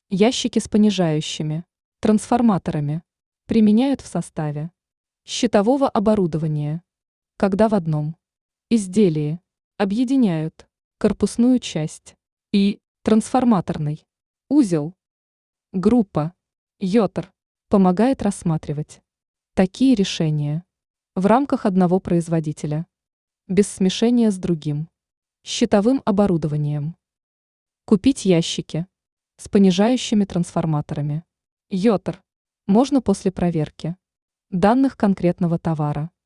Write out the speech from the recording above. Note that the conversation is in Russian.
Ящики с понижающими трансформаторами применяют в составе щитового оборудования, когда в одном изделии объединяют корпусную часть и трансформаторный узел. Группа Йотер помогает рассматривать такие решения в рамках одного производителя, без смешения с другим щитовым оборудованием. Купить ящики с понижающими трансформаторами Йотер можно после проверки данных конкретного товара.